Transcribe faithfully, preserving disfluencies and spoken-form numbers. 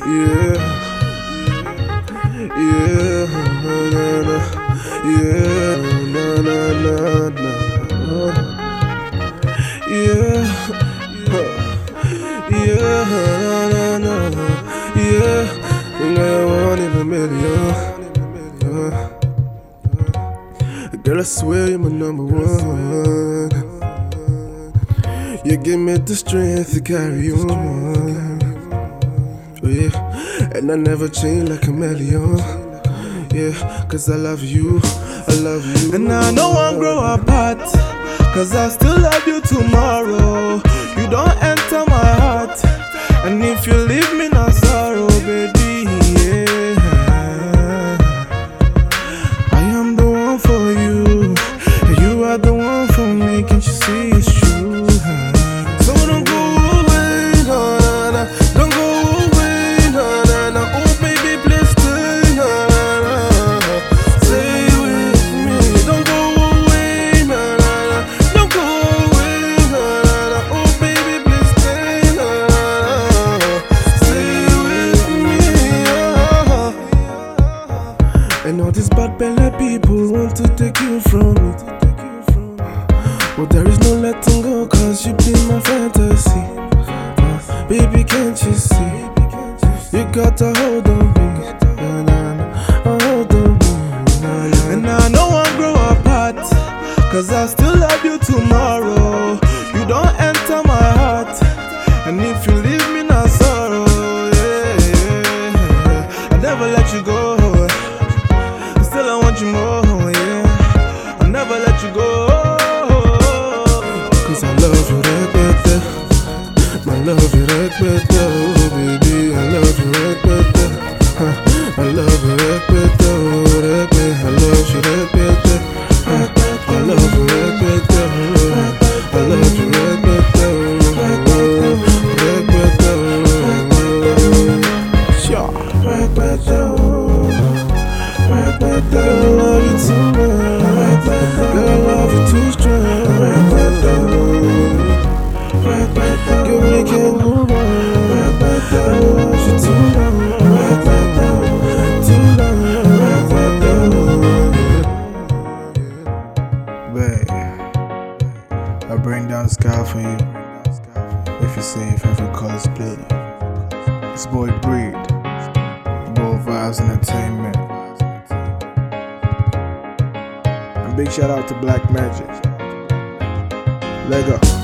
Yeah, yeah, na na na, yeah, na na na na, yeah, yeah, na na na, yeah. I want it a million. Girl, I swear you're my number one. You give me the strength to carry on. Oh, yeah. And I never change like a chameleon. Yeah, cause I love you, I love you. And I know I'll grow apart, cause I still love you tomorrow. You don't enter my heart, and if you leave me, no sorrow, baby, yeah. I am the one for you, and you are the one for me, can't you see it's true? So don't go away, no, no, no. Don't go away, no, no, no. Oh baby, please stay, no, no, no. Stay with me. Don't go away, no, no, no. Don't go away, no, no, no. Oh baby, please stay, no, no, no. Stay with me, oh. And all these bad belly people want to take you from me. But there is no letting go, cause you be my fantasy. uh, Baby, can't you see? You got a hold on me, nah, nah, nah, a hold on me, nah, nah. And I know I'll grow apart, cause I still love you tomorrow. You don't enter my heart, and if you leave me, no sorrow, yeah, yeah. I never let you go, still I want you more, yeah. I'll never let you go. I love you right better, my love you right better, oh baby, I love you right better, huh. I love you right better, oh right better, I love you right better, huh. I love you right better, oh. I love you right better, oh right better, oh sure, right better, oh right better, I love you too much, girl, I love you too strong, right better. Girl, we can't move on. I love you too long, too long. Babe, I bring down the sky for you. If you say your favorite color's blue. It's boy Breed, Boy Vibes Entertainment. And big shout out to Black Magic. Lego.